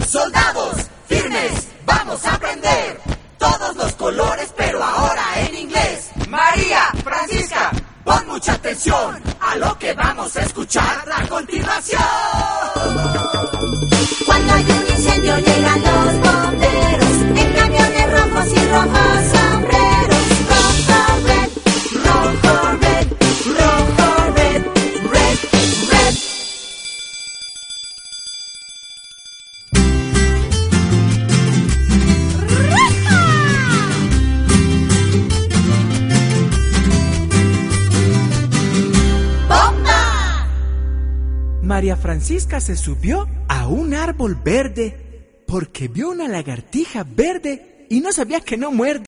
Soldados, firmes, vamos a aprender todos los colores, pero ahora en inglés. María, Francisca, pon mucha atención a lo que vamos a escuchar a continuación. Cuando hay un incendio llegan los bomberos en camiones rojos y rojos sombreros. Rojo, red, rojo, red, rojo, red, red, red. María Francisca se subió a un árbol verde porque vio una lagartija verde y no sabía que no muerde.